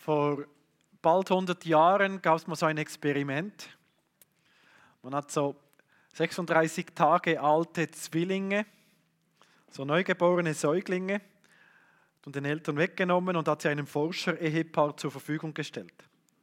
Vor bald 100 Jahren gab es mal so ein Experiment. Man hat so 36 Tage alte Zwillinge, so neugeborene Säuglinge, von den Eltern weggenommen und hat sie einem Forscher-Ehepaar zur Verfügung gestellt.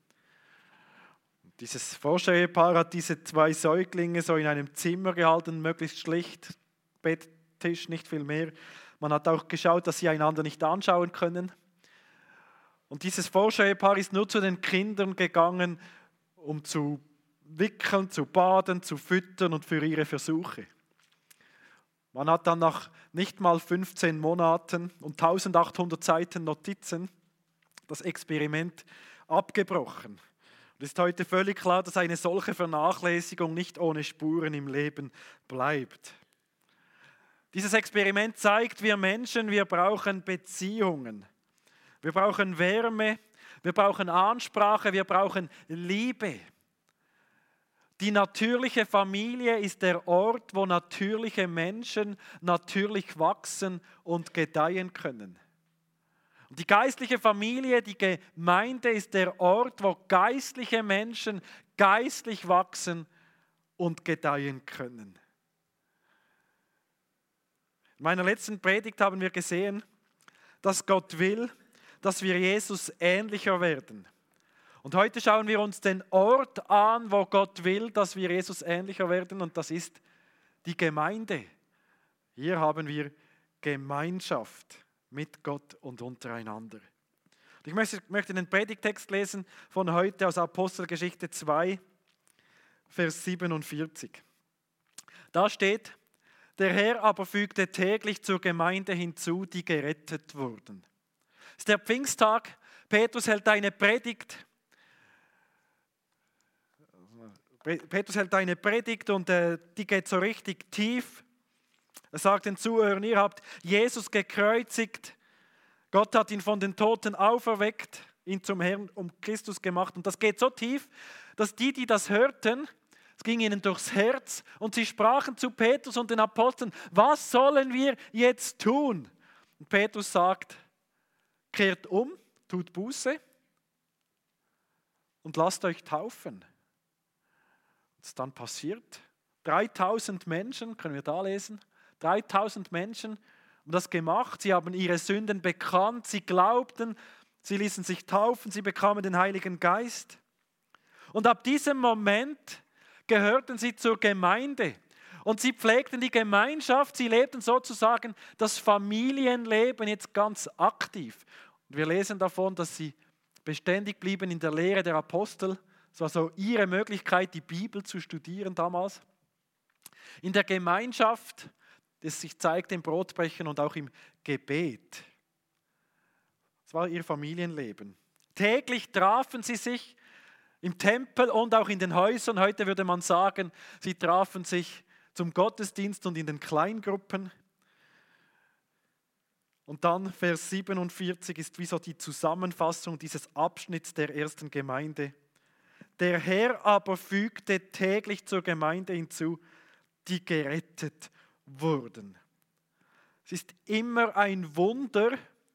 Dieses Forscher-Ehepaar hat diese zwei Säuglinge so in einem Zimmer gehalten, möglichst schlicht, Bett, Tisch, nicht viel mehr. Man hat auch geschaut, dass sie einander nicht anschauen können. Und dieses Forscher-Ehepaar ist nur zu den Kindern gegangen, um zu wickeln, zu baden, zu füttern und für ihre Versuche. Man hat dann nach nicht mal 15 Monaten und 1800 Seiten Notizen das Experiment abgebrochen. Und es ist heute völlig klar, dass eine solche Vernachlässigung nicht ohne Spuren im Leben bleibt. Dieses Experiment zeigt, wir Menschen, wir brauchen Beziehungen. Wir brauchen Wärme, wir brauchen Ansprache, wir brauchen Liebe. Die natürliche Familie ist der Ort, wo natürliche Menschen natürlich wachsen und gedeihen können. Und die geistliche Familie, die Gemeinde ist der Ort, wo geistliche Menschen geistlich wachsen und gedeihen können. In meiner letzten Predigt haben wir gesehen, dass Gott will, dass wir Jesus ähnlicher werden. Und heute schauen wir uns den Ort an, wo Gott will, dass wir Jesus ähnlicher werden, und das ist die Gemeinde. Hier haben wir Gemeinschaft mit Gott und untereinander. Ich möchte den Predigtext lesen von heute aus Apostelgeschichte 2, Vers 47. Da steht: Der Herr aber fügte täglich zur Gemeinde hinzu, die gerettet wurden. Es ist der Pfingsttag, Petrus hält eine Predigt. Und die geht so richtig tief. Er sagt den Zuhörern, ihr habt Jesus gekreuzigt, Gott hat ihn von den Toten auferweckt, ihn zum Herrn um Christus gemacht. Und das geht so tief, dass die das hörten, es ging ihnen durchs Herz und sie sprachen zu Petrus und den Aposteln: Was sollen wir jetzt tun? Und Petrus sagt: Kehrt um, tut Buße und lasst euch taufen. Was ist dann passiert? 3000 Menschen, können wir da lesen? 3000 Menschen haben das gemacht. Sie haben ihre Sünden bekannt, sie glaubten, sie ließen sich taufen, sie bekamen den Heiligen Geist. Und ab diesem Moment gehörten sie zur Gemeinde. Und sie pflegten die Gemeinschaft, sie lebten sozusagen das Familienleben jetzt ganz aktiv. Und wir lesen davon, dass sie beständig blieben in der Lehre der Apostel. Es war so ihre Möglichkeit, die Bibel zu studieren damals. In der Gemeinschaft, das sich zeigt im Brotbrechen und auch im Gebet. Das war ihr Familienleben. Täglich trafen sie sich im Tempel und auch in den Häusern. Heute würde man sagen, sie trafen sich zum Gottesdienst und in den Kleingruppen. Und dann Vers 47 ist wie so die Zusammenfassung dieses Abschnitts der ersten Gemeinde. Der Herr aber fügte täglich zur Gemeinde hinzu, die gerettet wurden. Es ist immer ein Wunder,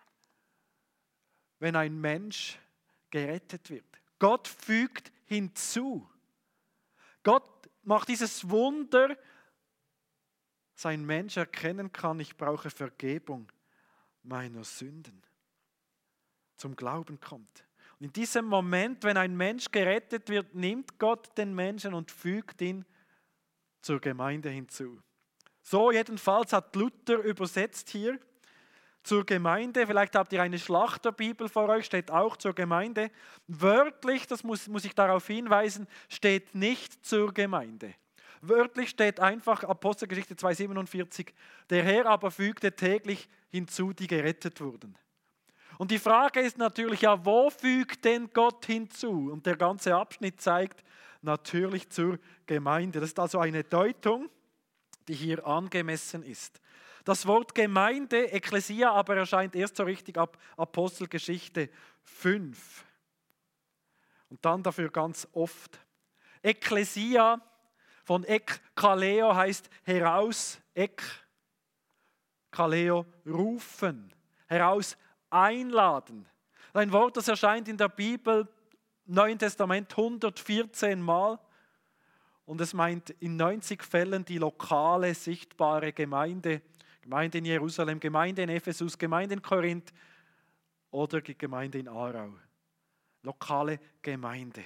wenn ein Mensch gerettet wird. Gott fügt hinzu. Gott macht dieses Wunder, dass ein Mensch erkennen kann, ich brauche Vergebung meiner Sünden. Zum Glauben kommt. Und in diesem Moment, wenn ein Mensch gerettet wird, nimmt Gott den Menschen und fügt ihn zur Gemeinde hinzu. So jedenfalls hat Luther übersetzt hier zur Gemeinde. Vielleicht habt ihr eine Schlachterbibel vor euch, steht auch zur Gemeinde. Wörtlich, das muss ich darauf hinweisen, steht nicht zur Gemeinde. Wörtlich steht einfach Apostelgeschichte 2,47, der Herr aber fügte täglich hinzu, die gerettet wurden. Und die Frage ist natürlich, ja, wo fügt denn Gott hinzu? Und der ganze Abschnitt zeigt natürlich zur Gemeinde. Das ist also eine Deutung, die hier angemessen ist. Das Wort Gemeinde, Ekklesia, aber erscheint erst so richtig ab Apostelgeschichte 5. Und dann dafür ganz oft. Ekklesia von Ekkaleo heißt heraus, Kaleo rufen, heraus einladen. Ein Wort, das erscheint in der Bibel, im Neuen Testament 114 Mal. Und es meint in 90 Fällen die lokale, sichtbare Gemeinde. Gemeinde in Jerusalem, Gemeinde in Ephesus, Gemeinde in Korinth oder die Gemeinde in Aarau. Lokale Gemeinde.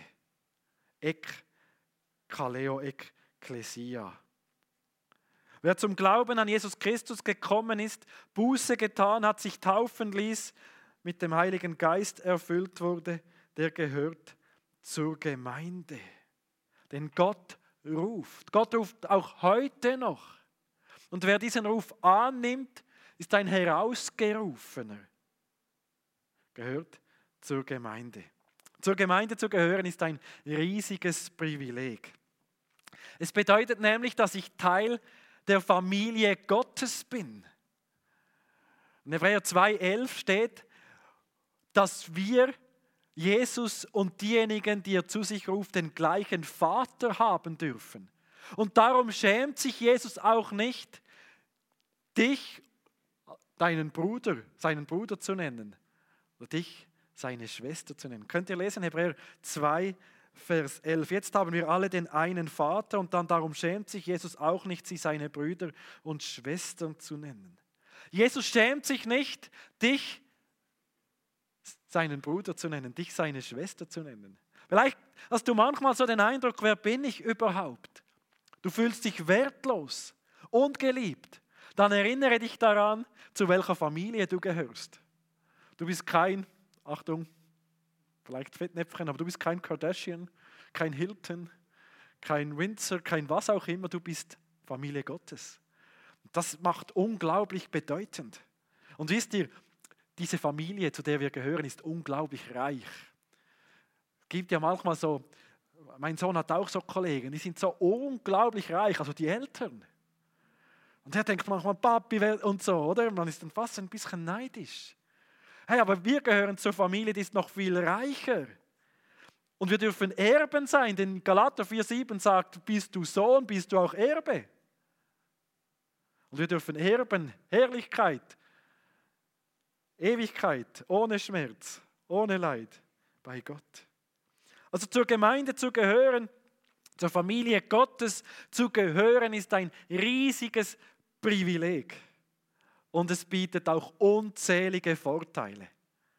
Kaleo, Ekklesia. Wer zum Glauben an Jesus Christus gekommen ist, Buße getan hat, sich taufen ließ, mit dem Heiligen Geist erfüllt wurde, der gehört zur Gemeinde. Denn Gott ruft. Gott ruft auch heute noch. Und wer diesen Ruf annimmt, ist ein Herausgerufener. Gehört zur Gemeinde. Zur Gemeinde zu gehören ist ein riesiges Privileg. Es bedeutet nämlich, dass ich Teil der Familie Gottes bin. In Hebräer 2,11 steht, dass wir, Jesus und diejenigen, die er zu sich ruft, den gleichen Vater haben dürfen. Und darum schämt sich Jesus auch nicht, dich, seinen Bruder zu nennen oder dich, seine Schwester zu nennen. Könnt ihr lesen, Hebräer 2, Vers 11. Jetzt haben wir alle den einen Vater und dann darum schämt sich Jesus auch nicht, sie seine Brüder und Schwestern zu nennen. Jesus schämt sich nicht, dich seinen Bruder zu nennen, dich seine Schwester zu nennen. Vielleicht hast du manchmal so den Eindruck, wer bin ich überhaupt? Du fühlst dich wertlos und geliebt. Dann erinnere dich daran, zu welcher Familie du gehörst. Du bist kein, Achtung, vielleicht Fettnäpfchen, aber du bist kein Kardashian, kein Hilton, kein Windsor, kein was auch immer. Du bist Familie Gottes. Das macht unglaublich bedeutend. Und wisst ihr, diese Familie, zu der wir gehören, ist unglaublich reich. Es gibt ja manchmal so, mein Sohn hat auch so Kollegen, die sind so unglaublich reich, also die Eltern. Und er denkt manchmal, Papi und so, oder? Man ist dann fast ein bisschen neidisch. Hey, aber wir gehören zur Familie, die ist noch viel reicher. Und wir dürfen Erben sein, denn Galater 4,7 sagt, bist du Sohn, bist du auch Erbe. Und wir dürfen erben, Herrlichkeit, Ewigkeit, ohne Schmerz, ohne Leid, bei Gott. Also zur Gemeinde zu gehören, zur Familie Gottes zu gehören, ist ein riesiges Privileg. Und es bietet auch unzählige Vorteile.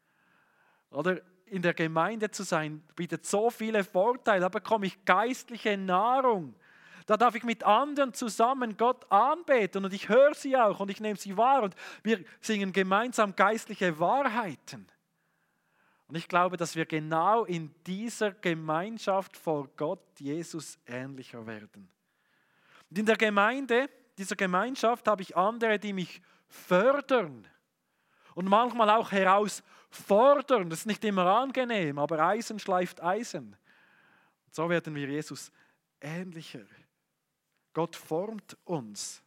Oder in der Gemeinde zu sein, bietet so viele Vorteile. Da bekomme ich geistliche Nahrung. Da darf ich mit anderen zusammen Gott anbeten und ich höre sie auch und ich nehme sie wahr und wir singen gemeinsam geistliche Wahrheiten. Und ich glaube, dass wir genau in dieser Gemeinschaft vor Gott Jesus ähnlicher werden. Und in der Gemeinde, dieser Gemeinschaft habe ich andere, die mich fördern und manchmal auch herausfordern. Das ist nicht immer angenehm, aber Eisen schleift Eisen. Und so werden wir Jesus ähnlicher. Gott formt uns.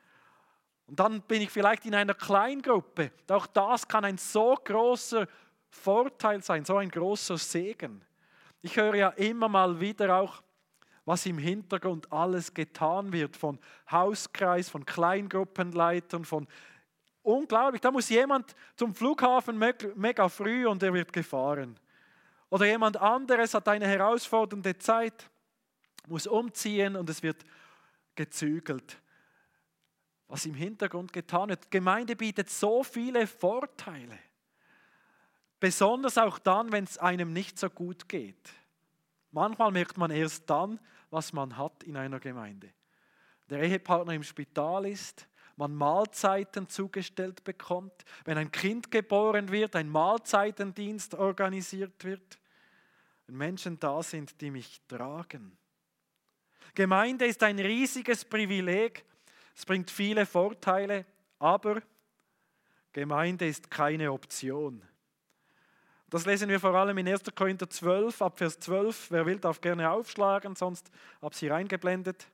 Und dann bin ich vielleicht in einer Kleingruppe. Auch das kann ein so großer Vorteil sein, so ein großer Segen. Ich höre ja immer mal wieder auch, was im Hintergrund alles getan wird, von Hauskreis, von Kleingruppenleitern, von unglaublich. Da muss jemand zum Flughafen mega früh und er wird gefahren. Oder jemand anderes hat eine herausfordernde Zeit, muss umziehen und es wird gezügelt. Was im Hintergrund getan wird. Die Gemeinde bietet so viele Vorteile. Besonders auch dann, wenn es einem nicht so gut geht. Manchmal merkt man erst dann, was man hat in einer Gemeinde. Der Ehepartner im Spital ist, man Mahlzeiten zugestellt bekommt, wenn ein Kind geboren wird, ein Mahlzeitendienst organisiert wird, wenn Menschen da sind, die mich tragen. Gemeinde ist ein riesiges Privileg, es bringt viele Vorteile, aber Gemeinde ist keine Option. Das lesen wir vor allem in 1. Korinther 12, ab Vers 12. Wer will, darf gerne aufschlagen, sonst habe ich sie reingeblendet.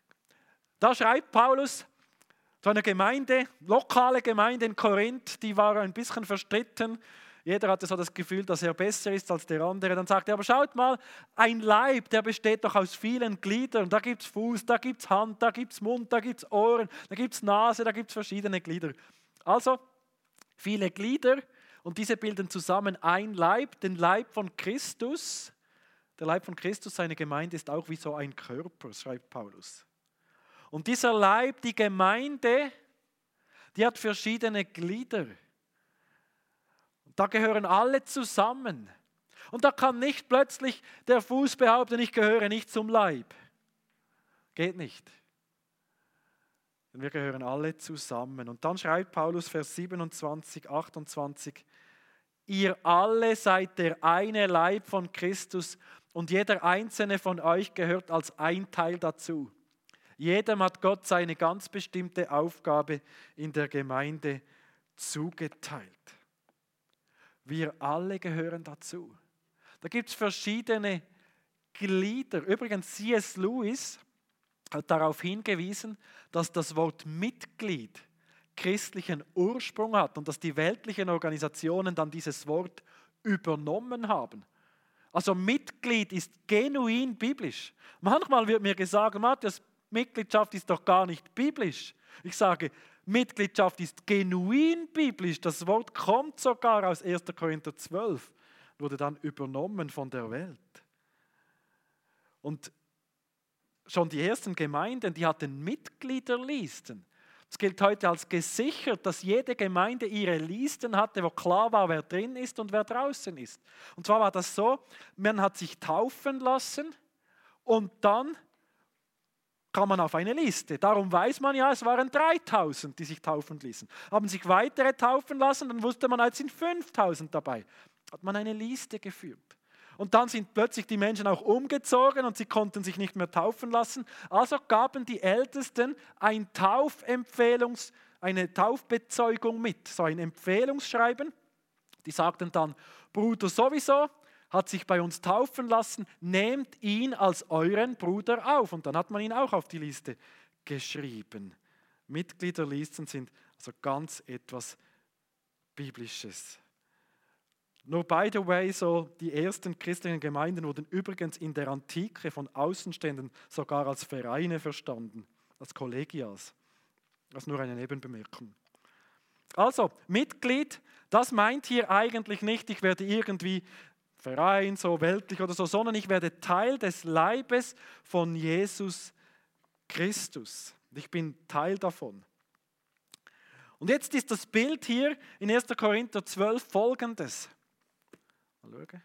Da schreibt Paulus zu einer Gemeinde, lokale Gemeinde in Korinth, die war ein bisschen verstritten. Jeder hatte so das Gefühl, dass er besser ist als der andere. Dann sagt er, aber schaut mal, ein Leib, der besteht doch aus vielen Gliedern. Da gibt es Fuß, da gibt es Hand, da gibt es Mund, da gibt es Ohren, da gibt es Nase, da gibt es verschiedene Glieder. Also viele Glieder Und diese bilden zusammen ein Leib, den Leib von Christus. Der Leib von Christus, seine Gemeinde, ist auch wie so ein Körper, schreibt Paulus. Und dieser Leib, die Gemeinde, die hat verschiedene Glieder. Und da gehören alle zusammen. Und da kann nicht plötzlich der Fuß behaupten, ich gehöre nicht zum Leib. Geht nicht. Denn wir gehören alle zusammen. Und dann schreibt Paulus, Vers 27, 28, ihr alle seid der eine Leib von Christus und jeder einzelne von euch gehört als ein Teil dazu. Jedem hat Gott seine ganz bestimmte Aufgabe in der Gemeinde zugeteilt. Wir alle gehören dazu. Da gibt es verschiedene Glieder. Übrigens, C.S. Lewis hat darauf hingewiesen, dass das Wort Mitglied christlichen Ursprung hat und dass die weltlichen Organisationen dann dieses Wort übernommen haben. Also Mitglied ist genuin biblisch. Manchmal wird mir gesagt, Matthias, Mitgliedschaft ist doch gar nicht biblisch. Ich sage, Mitgliedschaft ist genuin biblisch. Das Wort kommt sogar aus 1. Korinther 12, wurde dann übernommen von der Welt. Und schon die ersten Gemeinden, die hatten Mitgliederlisten. Es gilt heute als gesichert, dass jede Gemeinde ihre Listen hatte, wo klar war, wer drin ist und wer draußen ist. Und zwar war das so, man hat sich taufen lassen und dann kam man auf eine Liste. Darum weiß man ja, es waren 3000, die sich taufen ließen. Haben sich weitere taufen lassen, dann wusste man, jetzt sind 5000 dabei. Hat man eine Liste geführt. Und dann sind plötzlich die Menschen auch umgezogen und sie konnten sich nicht mehr taufen lassen. Also gaben die Ältesten eine Taufbezeugung mit, so ein Empfehlungsschreiben. Die sagten dann, Bruder sowieso hat sich bei uns taufen lassen, nehmt ihn als euren Bruder auf. Und dann hat man ihn auch auf die Liste geschrieben. Mitgliederlisten sind also ganz etwas Biblisches. Nur by the way, so die ersten christlichen Gemeinden wurden übrigens in der Antike von Außenstehenden sogar als Vereine verstanden, als Kollegias. Das ist nur eine Nebenbemerkung. Also, Mitglied, das meint hier eigentlich nicht, ich werde irgendwie Verein, so weltlich oder so, sondern ich werde Teil des Leibes von Jesus Christus. Ich bin Teil davon. Und jetzt ist das Bild hier in 1. Korinther 12 folgendes. Mal schauen.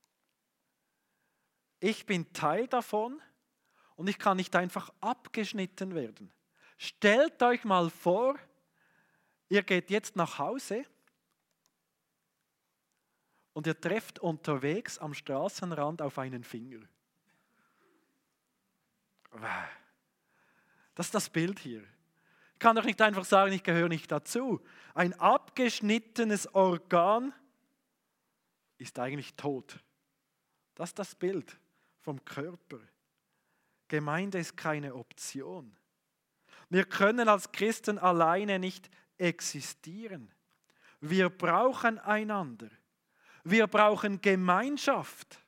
Ich bin Teil davon und ich kann nicht einfach abgeschnitten werden. Stellt euch mal vor, ihr geht jetzt nach Hause und ihr trefft unterwegs am Straßenrand auf einen Finger. Das ist das Bild hier. Ich kann doch nicht einfach sagen, ich gehöre nicht dazu. Ein abgeschnittenes Organ ist eigentlich tot. Das ist das Bild vom Körper. Gemeinde ist keine Option. Wir können als Christen alleine nicht existieren. Wir brauchen einander. Wir brauchen Gemeinschaft.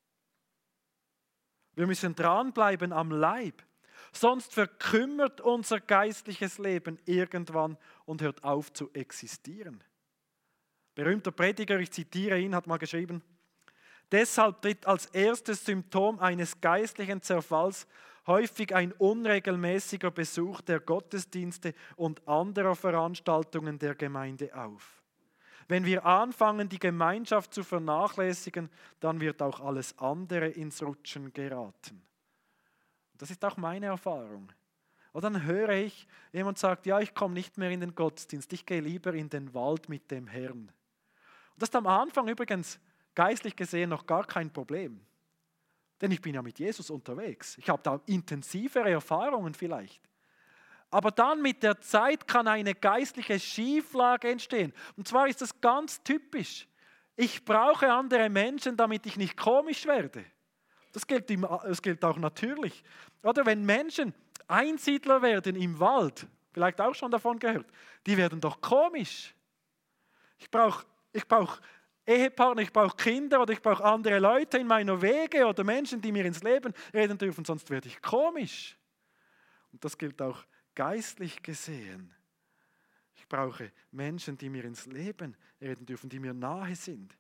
Wir müssen dranbleiben am Leib. Sonst verkümmert unser geistliches Leben irgendwann und hört auf zu existieren. Berühmter Prediger, ich zitiere ihn, hat mal geschrieben, deshalb tritt als erstes Symptom eines geistlichen Zerfalls häufig ein unregelmäßiger Besuch der Gottesdienste und anderer Veranstaltungen der Gemeinde auf. Wenn wir anfangen, die Gemeinschaft zu vernachlässigen, dann wird auch alles andere ins Rutschen geraten. Das ist auch meine Erfahrung. Und dann höre ich, jemand sagt, ja, ich komme nicht mehr in den Gottesdienst, ich gehe lieber in den Wald mit dem Herrn. Und das ist am Anfang übrigens geistlich gesehen noch gar kein Problem. Denn ich bin ja mit Jesus unterwegs. Ich habe da intensivere Erfahrungen vielleicht. Aber dann mit der Zeit kann eine geistliche Schieflage entstehen. Und zwar ist das ganz typisch. Ich brauche andere Menschen, damit ich nicht komisch werde. Das gilt auch natürlich. Oder wenn Menschen Einsiedler werden im Wald, vielleicht auch schon davon gehört, die werden doch komisch. Ich brauche Ehepartner, ich brauche Kinder oder ich brauche andere Leute in meiner Wege oder Menschen, die mir ins Leben reden dürfen, sonst werde ich komisch. Und das gilt auch geistlich gesehen. Ich brauche Menschen, die mir ins Leben reden dürfen, die mir nahe sind.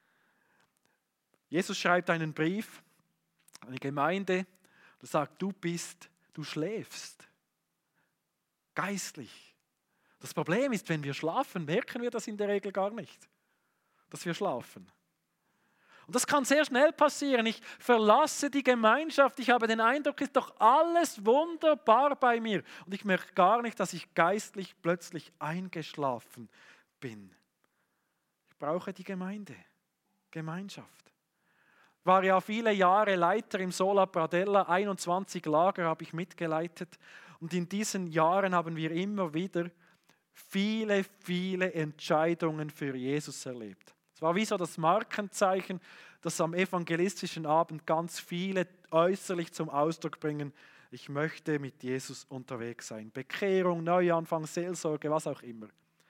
Jesus schreibt einen Brief an eine Gemeinde und sagt, du schläfst. Geistlich. Das Problem ist, wenn wir schlafen, merken wir das in der Regel gar nicht, dass wir schlafen. Und das kann sehr schnell passieren. Ich verlasse die Gemeinschaft. Ich habe den Eindruck, es ist doch alles wunderbar bei mir. Und ich merke gar nicht, dass ich geistlich plötzlich eingeschlafen bin. Ich brauche die Gemeinschaft. Ich war ja viele Jahre Leiter im Sola Pradella. 21 Lager habe ich mitgeleitet. Und in diesen Jahren haben wir immer wieder viele Entscheidungen für Jesus erlebt. Es war wie so das Markenzeichen, das am evangelistischen Abend ganz viele äußerlich zum Ausdruck bringen. Ich möchte mit Jesus unterwegs sein. Bekehrung, Neuanfang, Seelsorge, was auch immer.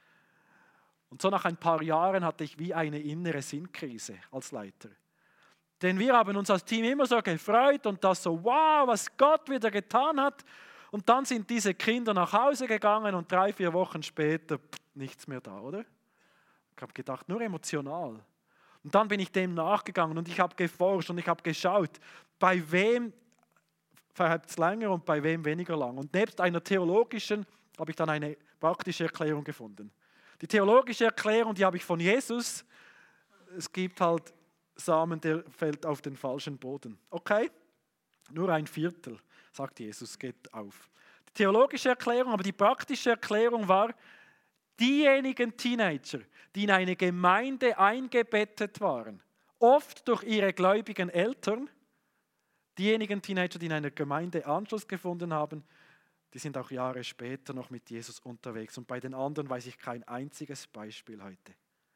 Und so nach ein paar Jahren hatte ich wie eine innere Sinnkrise als Leiter. Denn wir haben uns als Team immer so gefreut und das so, wow, was Gott wieder getan hat. Und dann sind diese Kinder nach Hause gegangen und 3-4 Wochen später nichts mehr da, oder? Ich habe gedacht, nur emotional. Und dann bin ich dem nachgegangen und ich habe geforscht und ich habe geschaut, bei wem verhält es länger und bei wem weniger lang. Und nebst einer theologischen habe ich dann eine praktische Erklärung gefunden. Die theologische Erklärung, die habe ich von Jesus. Es gibt halt Samen, der fällt auf den falschen Boden. Okay, nur 1/4, sagt Jesus, geht auf. Die theologische Erklärung, aber die praktische Erklärung war, diejenigen Teenager, die in eine Gemeinde eingebettet waren, oft durch ihre gläubigen Eltern, diejenigen Teenager, die in einer Gemeinde Anschluss gefunden haben, die sind auch Jahre später noch mit Jesus unterwegs. Und bei den anderen weiß ich kein einziges Beispiel heute.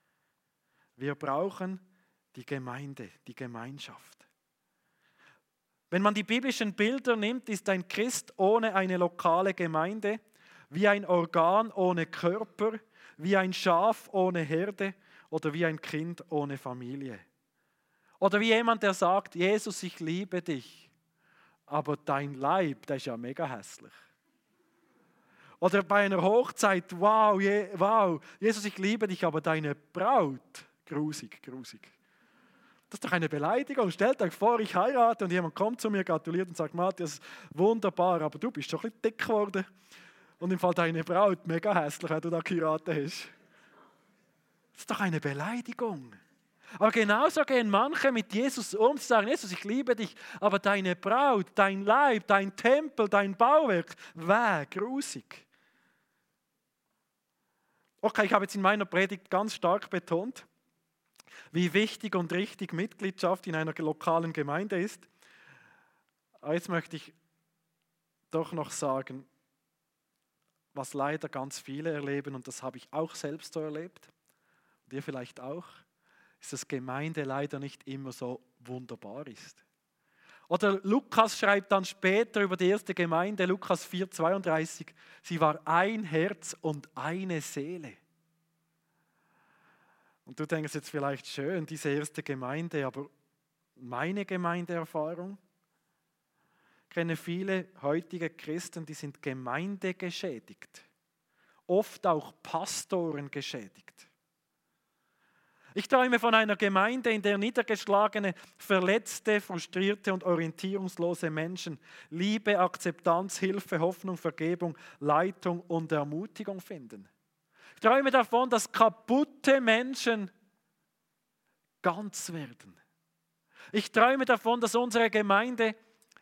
Wir brauchen die Gemeinde, die Gemeinschaft. Wenn man die biblischen Bilder nimmt, ist ein Christ ohne eine lokale Gemeinde wie ein Organ ohne Körper, wie ein Schaf ohne Herde oder wie ein Kind ohne Familie. Oder wie jemand, der sagt, Jesus, ich liebe dich, aber dein Leib, der ist ja mega hässlich. Oder bei einer Hochzeit, wow, Jesus, ich liebe dich, aber deine Braut, grusig. Das ist doch eine Beleidigung. Stellt euch vor, ich heirate und jemand kommt zu mir, gratuliert und sagt, Matthias, wunderbar, aber du bist schon ein bisschen dick geworden. Und im Fall deine Braut, mega hässlich, wenn du da geheiratet hast. Das ist doch eine Beleidigung. Aber genauso gehen manche mit Jesus um, sie sagen, Jesus, ich liebe dich, aber deine Braut, dein Leib, dein Tempel, dein Bauwerk, grusig. Okay, ich habe jetzt in meiner Predigt ganz stark betont, wie wichtig und richtig Mitgliedschaft in einer lokalen Gemeinde ist. Aber jetzt möchte ich doch noch sagen, was leider ganz viele erleben, und das habe ich auch selbst so erlebt, und ihr vielleicht auch, ist, dass Gemeinde leider nicht immer so wunderbar ist. Oder Lukas schreibt dann später über die erste Gemeinde, Lukas 4,32, sie war ein Herz und eine Seele. Und du denkst jetzt vielleicht, schön, diese erste Gemeinde, aber meine Gemeindeerfahrung? Ich kenne viele heutige Christen, die sind gemeindegeschädigt, oft auch Pastoren geschädigt. Ich träume von einer Gemeinde, in der niedergeschlagene, verletzte, frustrierte und orientierungslose Menschen Liebe, Akzeptanz, Hilfe, Hoffnung, Vergebung, Leitung und Ermutigung finden. Ich träume davon, dass kaputte Menschen ganz werden. Ich träume davon, dass unsere Gemeinde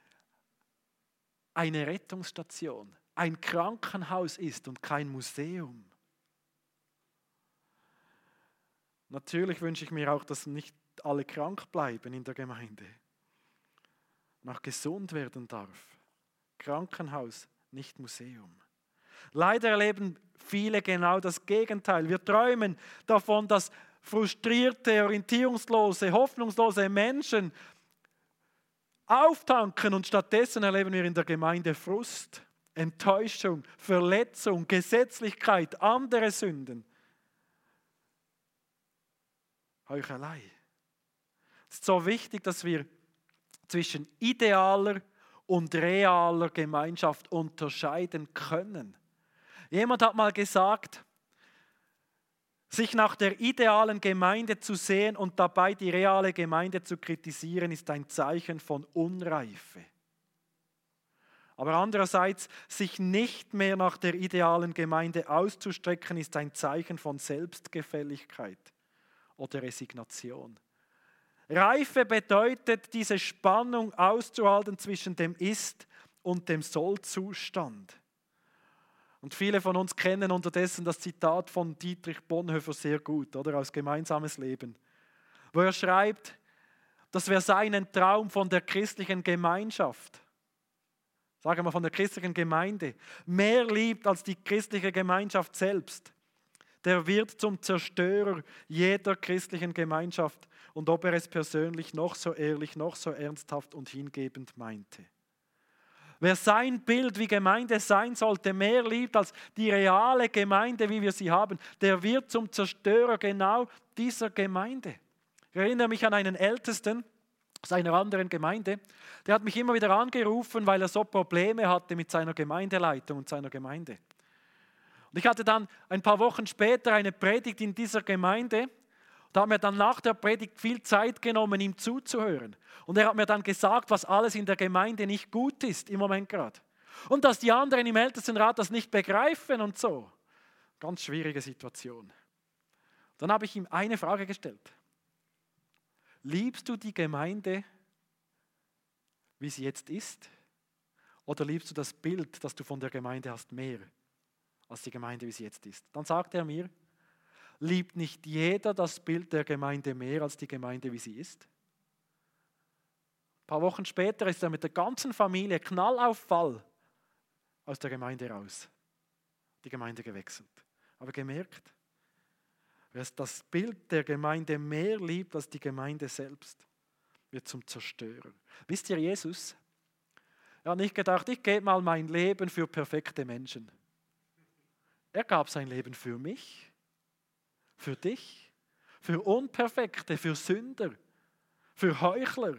eine Rettungsstation, ein Krankenhaus ist und kein Museum. Natürlich wünsche ich mir auch, dass nicht alle krank bleiben in der Gemeinde. Noch gesund werden darf. Krankenhaus, nicht Museum. Leider erleben viele genau das Gegenteil. Wir träumen davon, dass frustrierte, orientierungslose, hoffnungslose Menschen auftanken und stattdessen erleben wir in der Gemeinde Frust, Enttäuschung, Verletzung, Gesetzlichkeit, andere Sünden. Heuchelei. Es ist so wichtig, dass wir zwischen idealer und realer Gemeinschaft unterscheiden können. Jemand hat mal gesagt, Sich nach der idealen Gemeinde zu sehen und dabei die reale Gemeinde zu kritisieren, ist ein Zeichen von Unreife. Aber andererseits, sich nicht mehr nach der idealen Gemeinde auszustrecken, ist ein Zeichen von Selbstgefälligkeit oder Resignation. Reife bedeutet, diese Spannung auszuhalten zwischen dem Ist- und dem Soll-Zustand. Und viele von uns kennen unterdessen das Zitat von Dietrich Bonhoeffer sehr gut, oder aus Gemeinsames Leben, wo er schreibt, dass wer seinen Traum von der christlichen Gemeinschaft, sagen wir von der christlichen Gemeinde, mehr liebt als die christliche Gemeinschaft selbst, der wird zum Zerstörer jeder christlichen Gemeinschaft und ob er es persönlich noch so ehrlich, noch so ernsthaft und hingebend meinte. Wer sein Bild, wie Gemeinde sein sollte, mehr liebt als die reale Gemeinde, wie wir sie haben, der wird zum Zerstörer genau dieser Gemeinde. Ich erinnere mich an einen Ältesten aus einer anderen Gemeinde, der hat mich immer wieder angerufen, weil er so Probleme hatte mit seiner Gemeindeleitung und seiner Gemeinde. Und ich hatte dann ein paar Wochen später eine Predigt in dieser Gemeinde. Da hat mir dann nach der Predigt viel Zeit genommen, ihm zuzuhören. Und er hat mir dann gesagt, was alles in der Gemeinde nicht gut ist im Moment gerade. Und dass die anderen im Ältestenrat das nicht begreifen und so. Ganz schwierige Situation. Dann habe ich ihm eine Frage gestellt. Liebst du die Gemeinde, wie sie jetzt ist? Oder liebst du das Bild, das du von der Gemeinde hast, mehr als die Gemeinde, wie sie jetzt ist? Dann sagte er mir, liebt nicht jeder das Bild der Gemeinde mehr als die Gemeinde, wie sie ist? Ein paar Wochen später ist er mit der ganzen Familie Knall auf Fall aus der Gemeinde raus. Die Gemeinde gewechselt. Aber gemerkt, wer das Bild der Gemeinde mehr liebt als die Gemeinde selbst, wird zum Zerstörer. Wisst ihr, Jesus, er hat nicht gedacht, ich gebe mal mein Leben für perfekte Menschen. Er gab sein Leben für mich, für dich, für Unperfekte, für Sünder, für Heuchler.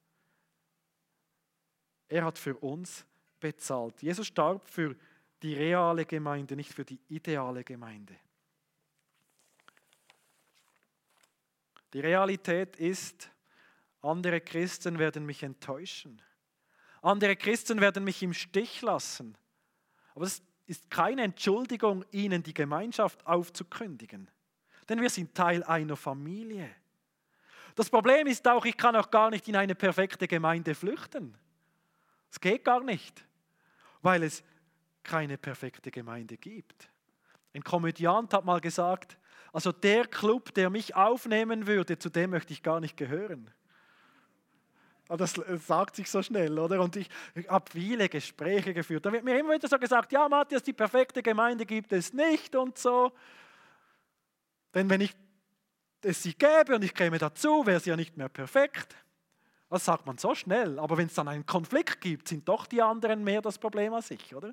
Er hat für uns bezahlt. Jesus starb für die reale Gemeinde, nicht für die ideale Gemeinde. Die Realität ist, andere Christen werden mich enttäuschen. Andere Christen werden mich im Stich lassen. Aber es ist keine Entschuldigung, ihnen die Gemeinschaft aufzukündigen. Denn wir sind Teil einer Familie. Das Problem ist auch, ich kann auch gar nicht in eine perfekte Gemeinde flüchten. Es geht gar nicht, weil es keine perfekte Gemeinde gibt. Ein Komödiant hat mal gesagt, also der Club, der mich aufnehmen würde, zu dem möchte ich gar nicht gehören. Das sagt sich so schnell, oder? Und ich habe viele Gespräche geführt. Da wird mir immer wieder so gesagt, ja Matthias, die perfekte Gemeinde gibt es nicht und so. Denn wenn es sie gäbe und ich käme dazu, wäre sie ja nicht mehr perfekt. Das sagt man so schnell. Aber wenn es dann einen Konflikt gibt, sind doch die anderen mehr das Problem als ich, oder?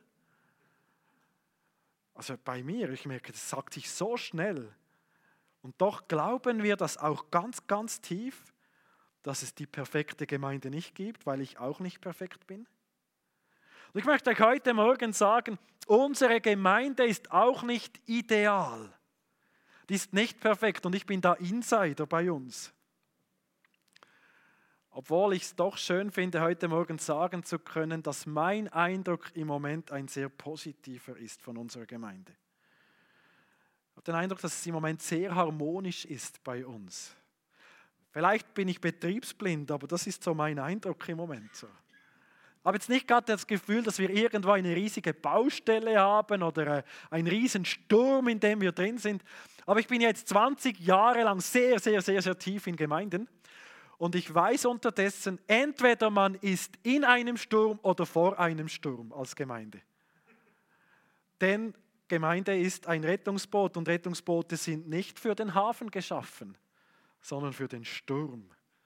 Also bei mir, ich merke, das sagt sich so schnell. Und doch glauben wir das auch ganz, ganz tief, dass es die perfekte Gemeinde nicht gibt, weil ich auch nicht perfekt bin. Und ich möchte euch heute Morgen sagen, unsere Gemeinde ist auch nicht ideal. Die ist nicht perfekt und ich bin da Insider bei uns. Obwohl ich es doch schön finde, heute Morgen sagen zu können, dass mein Eindruck im Moment ein sehr positiver ist von unserer Gemeinde. Ich habe den Eindruck, dass es im Moment sehr harmonisch ist bei uns. Vielleicht bin ich betriebsblind, aber das ist so mein Eindruck im Moment. So. Ich habe jetzt nicht gerade das Gefühl, dass wir irgendwo eine riesige Baustelle haben oder einen riesen Sturm, in dem wir drin sind. Aber ich bin jetzt 20 Jahre lang sehr, sehr, sehr, sehr tief in Gemeinden. Und ich weiß unterdessen, entweder man ist in einem Sturm oder vor einem Sturm als Gemeinde. Denn Gemeinde ist ein Rettungsboot und Rettungsboote sind nicht für den Hafen geschaffen, sondern für den Sturm.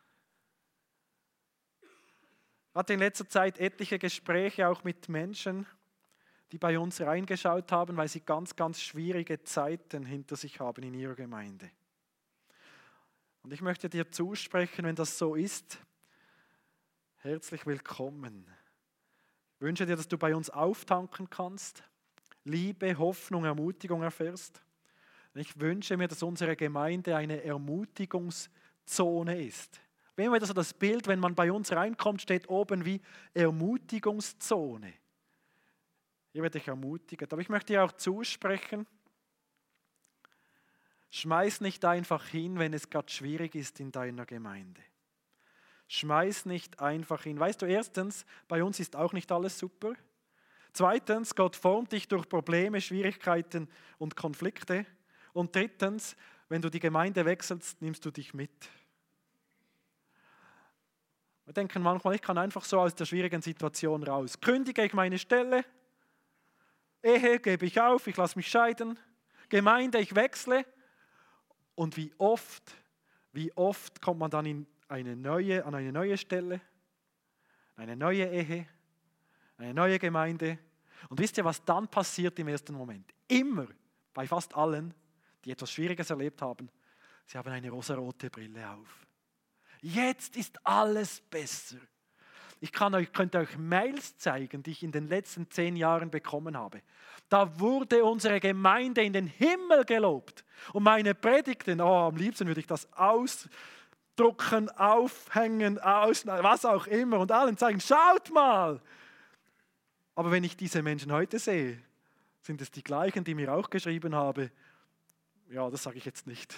Ich hatte in letzter Zeit etliche Gespräche auch mit Menschen, die bei uns reingeschaut haben, weil sie ganz, ganz schwierige Zeiten hinter sich haben in ihrer Gemeinde. Und ich möchte dir zusprechen, wenn das so ist, herzlich willkommen. Ich wünsche dir, dass du bei uns auftanken kannst, Liebe, Hoffnung, Ermutigung erfährst. Ich wünsche mir, dass unsere Gemeinde eine Ermutigungszone ist. Wenn wir das Bild, wenn man bei uns reinkommt, steht oben wie Ermutigungszone. Hier werde ich ermutigt. Aber ich möchte dir auch zusprechen, schmeiß nicht einfach hin, wenn es gerade schwierig ist in deiner Gemeinde. Schmeiß nicht einfach hin. Weißt du, erstens, bei uns ist auch nicht alles super. Zweitens, Gott formt dich durch Probleme, Schwierigkeiten und Konflikte. Und drittens, wenn du die Gemeinde wechselst, nimmst du dich mit. Wir denken manchmal, ich kann einfach so aus der schwierigen Situation raus. Kündige ich meine Stelle, Ehe gebe ich auf, ich lasse mich scheiden, Gemeinde, ich wechsle. Und wie oft kommt man dann an eine neue Stelle, eine neue Ehe, eine neue Gemeinde. Und wisst ihr, was dann passiert im ersten Moment? Immer, bei fast allen, die etwas Schwieriges erlebt haben, sie haben eine rosarote Brille auf. Jetzt ist alles besser. Ich könnte euch Mails zeigen, die ich in den letzten 10 Jahren bekommen habe. Da wurde unsere Gemeinde in den Himmel gelobt. Und meine Predigten, am liebsten würde ich das ausdrucken, aufhängen, was auch immer und allen zeigen, schaut mal. Aber wenn ich diese Menschen heute sehe, sind es die gleichen, die mir auch geschrieben haben, ja, das sage ich jetzt nicht,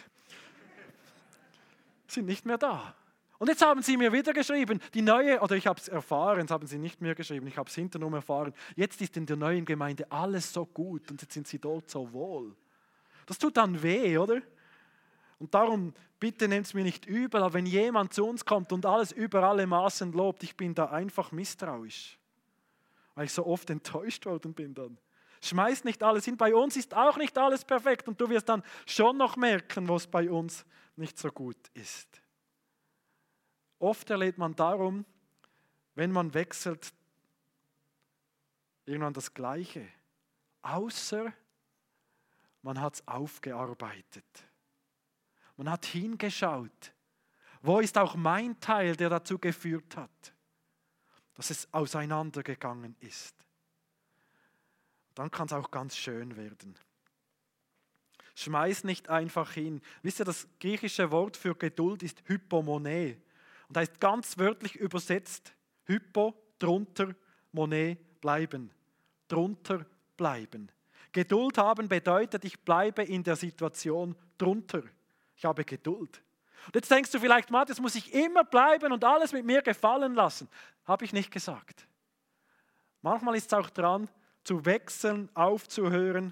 sind nicht mehr da. Und jetzt haben sie mir wieder geschrieben, die neue, oder ich habe es erfahren, das haben sie nicht mehr geschrieben, ich habe es hintenrum erfahren, jetzt ist in der neuen Gemeinde alles so gut und jetzt sind sie dort so wohl. Das tut dann weh, oder? Und darum, bitte nehmt es mir nicht übel, aber wenn jemand zu uns kommt und alles über alle Maßen lobt, ich bin da einfach misstrauisch, weil ich so oft enttäuscht worden bin dann. Schmeiß nicht alles hin, bei uns ist auch nicht alles perfekt und du wirst dann schon noch merken, was bei uns nicht so gut ist. Oft erlebt man darum, wenn man wechselt, irgendwann das Gleiche. Außer man hat es aufgearbeitet. Man hat hingeschaut. Wo ist auch mein Teil, der dazu geführt hat, dass es auseinandergegangen ist? Dann kann es auch ganz schön werden. Schmeiß nicht einfach hin. Wisst ihr, das griechische Wort für Geduld ist Hypomone. Und heißt ganz wörtlich übersetzt, Hypo, drunter, Monet, bleiben. Drunter bleiben. Geduld haben bedeutet, ich bleibe in der Situation drunter. Ich habe Geduld. Und jetzt denkst du vielleicht, Matthias, muss ich immer bleiben und alles mit mir gefallen lassen. Habe ich nicht gesagt. Manchmal ist es auch dran, zu wechseln, aufzuhören,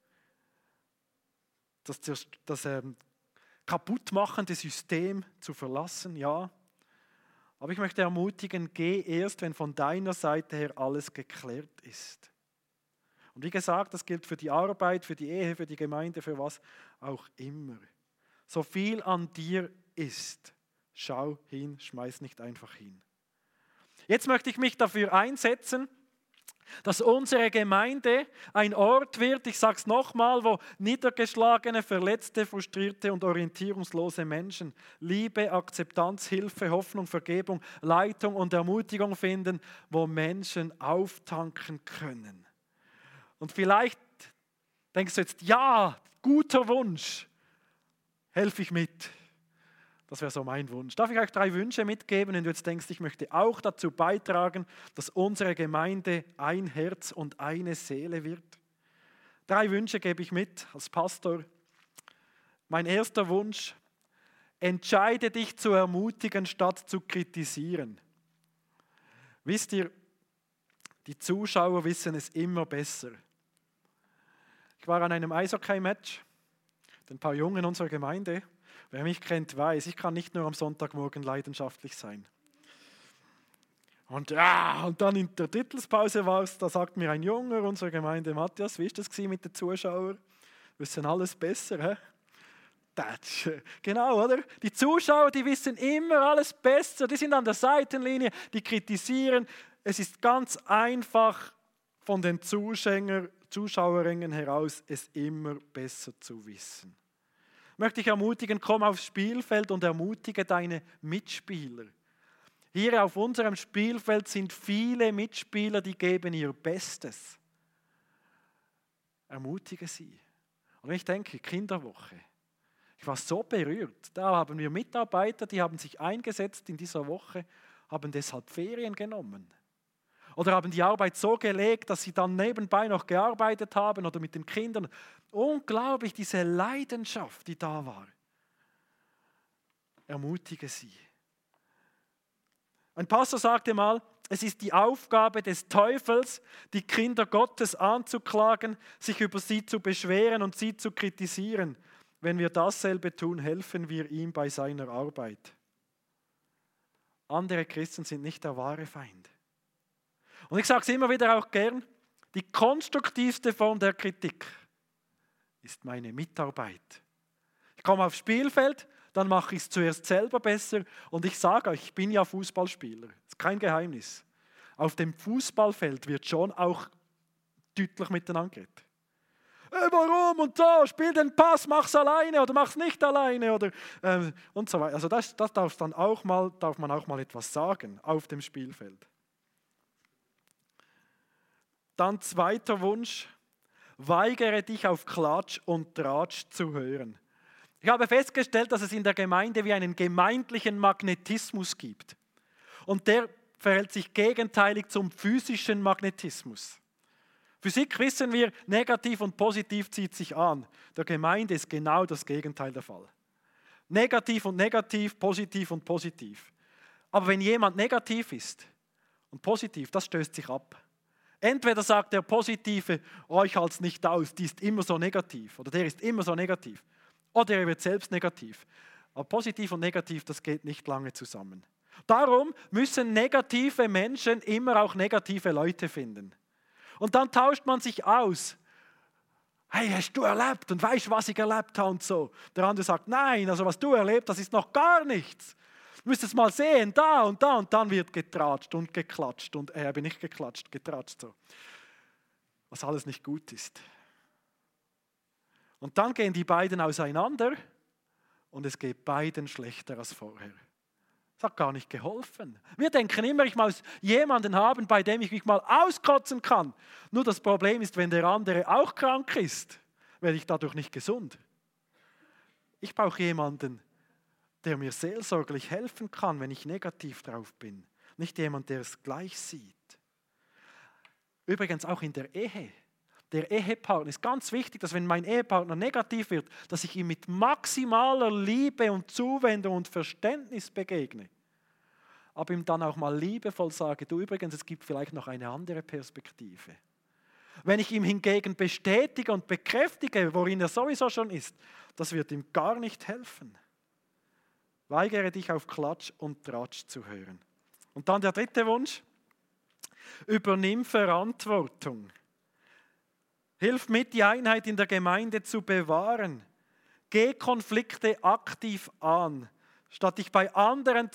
das kaputtmachende System zu verlassen, ja. Aber ich möchte ermutigen, geh erst, wenn von deiner Seite her alles geklärt ist. Und wie gesagt, das gilt für die Arbeit, für die Ehe, für die Gemeinde, für was auch immer. So viel an dir ist, schau hin, schmeiß nicht einfach hin. Jetzt möchte ich mich dafür einsetzen, dass unsere Gemeinde ein Ort wird, ich sage es nochmal, wo niedergeschlagene, verletzte, frustrierte und orientierungslose Menschen Liebe, Akzeptanz, Hilfe, Hoffnung, Vergebung, Leitung und Ermutigung finden, wo Menschen auftanken können. Und vielleicht denkst du jetzt, ja, guter Wunsch, helfe ich mit. Das wäre so mein Wunsch. Darf ich euch 3 Wünsche mitgeben, wenn du jetzt denkst, ich möchte auch dazu beitragen, dass unsere Gemeinde ein Herz und eine Seele wird? 3 Wünsche gebe ich mit als Pastor. Mein erster Wunsch, entscheide dich zu ermutigen, statt zu kritisieren. Wisst ihr, die Zuschauer wissen es immer besser. Ich war an einem Eishockey-Match, ein paar Jungen unserer Gemeinde. Wer mich kennt, weiß, ich kann nicht nur am Sonntagmorgen leidenschaftlich sein. Und dann in der Drittelspause war es, da sagt mir ein Junger unserer Gemeinde, Matthias, wie ist das mit den Zuschauern? Wissen alles besser, hä? Genau, oder? Die Zuschauer, die wissen immer alles besser, die sind an der Seitenlinie, die kritisieren. Es ist ganz einfach von den Zuschauerrängen heraus, es immer besser zu wissen. Möchte ich ermutigen, komm aufs Spielfeld und ermutige deine Mitspieler. Hier auf unserem Spielfeld sind viele Mitspieler, die geben ihr Bestes. Ermutige sie. Und ich denke, Kinderwoche. Ich war so berührt. Da haben wir Mitarbeiter, die haben sich eingesetzt in dieser Woche, haben deshalb Ferien genommen. Oder haben die Arbeit so gelegt, dass sie dann nebenbei noch gearbeitet haben oder mit den Kindern. Unglaublich, diese Leidenschaft, die da war. Ermutige sie. Ein Pastor sagte mal, es ist die Aufgabe des Teufels, die Kinder Gottes anzuklagen, sich über sie zu beschweren und sie zu kritisieren. Wenn wir dasselbe tun, helfen wir ihm bei seiner Arbeit. Andere Christen sind nicht der wahre Feind. Und ich sage es immer wieder auch gern, die konstruktivste Form der Kritik ist meine Mitarbeit. Ich komme aufs Spielfeld, dann mache ich es zuerst selber besser und ich sage euch, ich bin ja Fußballspieler, das ist kein Geheimnis. Auf dem Fußballfeld wird schon auch deutlich miteinander geredet. Warum und so, spiel den Pass, mach's alleine oder mach's nicht alleine oder und so weiter. Also das darf man auch mal etwas sagen auf dem Spielfeld. Dann zweiter Wunsch, weigere dich auf Klatsch und Tratsch zu hören. Ich habe festgestellt, dass es in der Gemeinde wie einen gemeindlichen Magnetismus gibt. Und der verhält sich gegenteilig zum physischen Magnetismus. Physik wissen wir, negativ und positiv zieht sich an. Der Gemeinde ist genau das Gegenteil der Fall. Negativ und negativ, positiv und positiv. Aber wenn jemand negativ ist und positiv, das stößt sich ab. Entweder sagt der Positive, oh, ich halte es nicht aus, die ist immer so negativ oder der ist immer so negativ. Oder er wird selbst negativ. Aber positiv und negativ, das geht nicht lange zusammen. Darum müssen negative Menschen immer auch negative Leute finden. Und dann tauscht man sich aus. Hey, hast du erlebt und weißt, was ich erlebt habe und so. Der andere sagt, nein, also was du erlebt, das ist noch gar nichts. Du müsst es mal sehen, da und dann wird getratscht und geklatscht und bin nicht geklatscht, getratscht so. Was alles nicht gut ist. Und dann gehen die beiden auseinander und es geht beiden schlechter als vorher. Das hat gar nicht geholfen. Wir denken immer, ich muss jemanden haben, bei dem ich mich mal auskotzen kann. Nur das Problem ist, wenn der andere auch krank ist, werde ich dadurch nicht gesund. Ich brauche jemanden, der mir seelsorglich helfen kann, wenn ich negativ drauf bin. Nicht jemand, der es gleich sieht. Übrigens auch in der Ehe. Der Ehepartner ist ganz wichtig, dass wenn mein Ehepartner negativ wird, dass ich ihm mit maximaler Liebe und Zuwendung und Verständnis begegne. Aber ihm dann auch mal liebevoll sage, du übrigens, es gibt vielleicht noch eine andere Perspektive. Wenn ich ihm hingegen bestätige und bekräftige, worin er sowieso schon ist, das wird ihm gar nicht helfen. Weigere dich auf Klatsch und Tratsch zu hören. Und dann der dritte Wunsch, übernimm Verantwortung. Hilf mit, die Einheit in der Gemeinde zu bewahren. Geh Konflikte aktiv an, statt dich bei anderen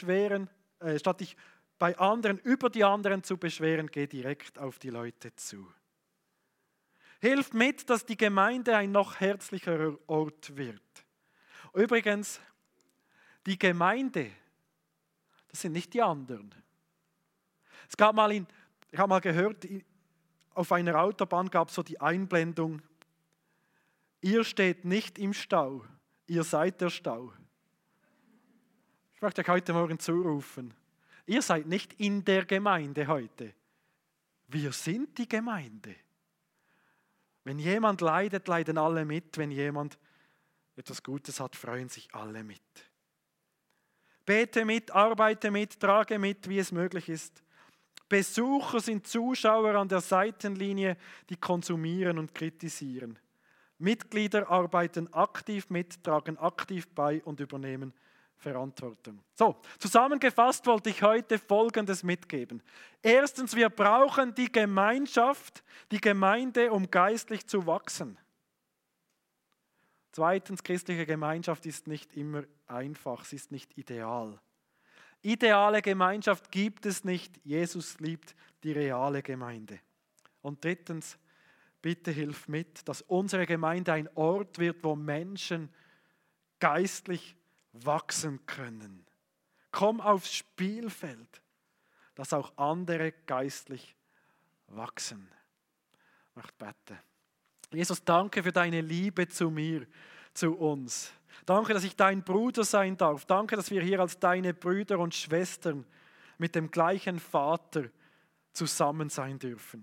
über die anderen zu beschweren, geh direkt auf die Leute zu. Hilf mit, dass die Gemeinde ein noch herzlicherer Ort wird. Übrigens, die Gemeinde, das sind nicht die anderen. Ich habe mal gehört, auf einer Autobahn gab es so die Einblendung, ihr steht nicht im Stau, ihr seid der Stau. Ich möchte euch heute Morgen zurufen, ihr seid nicht in der Gemeinde heute. Wir sind die Gemeinde. Wenn jemand leidet, leiden alle mit. Wenn jemand etwas Gutes hat, freuen sich alle mit. Bete mit, arbeite mit, trage mit, wie es möglich ist. Besucher sind Zuschauer an der Seitenlinie, die konsumieren und kritisieren. Mitglieder arbeiten aktiv mit, tragen aktiv bei und übernehmen Verantwortung. So, zusammengefasst wollte ich heute Folgendes mitgeben. Erstens, wir brauchen die Gemeinschaft, die Gemeinde, um geistlich zu wachsen. Zweitens, christliche Gemeinschaft ist nicht immer einfach, sie ist nicht ideal. Ideale Gemeinschaft gibt es nicht. Jesus liebt die reale Gemeinde. Und drittens, bitte hilf mit, dass unsere Gemeinde ein Ort wird, wo Menschen geistlich wachsen können. Komm aufs Spielfeld, dass auch andere geistlich wachsen. Ich möchte beten. Jesus, danke für deine Liebe zu mir, zu uns. Danke, dass ich dein Bruder sein darf. Danke, dass wir hier als deine Brüder und Schwestern mit dem gleichen Vater zusammen sein dürfen.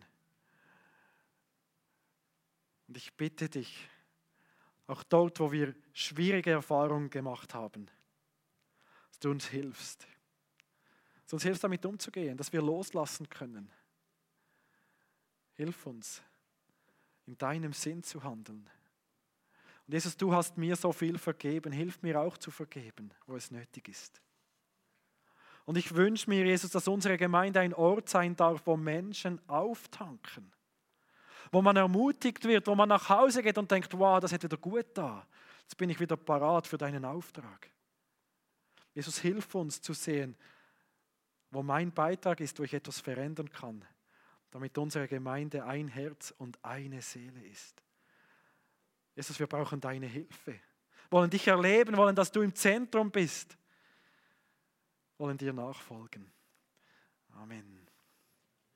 Und ich bitte dich, auch dort, wo wir schwierige Erfahrungen gemacht haben, dass du uns hilfst. Dass du uns hilfst, damit umzugehen, dass wir loslassen können. Hilf uns, in deinem Sinn zu handeln. Und Jesus, du hast mir so viel vergeben, hilf mir auch zu vergeben, wo es nötig ist. Und ich wünsche mir, Jesus, dass unsere Gemeinde ein Ort sein darf, wo Menschen auftanken, wo man ermutigt wird, wo man nach Hause geht und denkt, wow, das hat wieder gut da. Jetzt bin ich wieder parat für deinen Auftrag. Jesus, hilf uns zu sehen, wo mein Beitrag ist, wo ich etwas verändern kann, damit unsere Gemeinde ein Herz und eine Seele ist. Jesus, wir brauchen deine Hilfe. Wollen dich erleben, wollen, dass du im Zentrum bist. Wollen dir nachfolgen. Amen.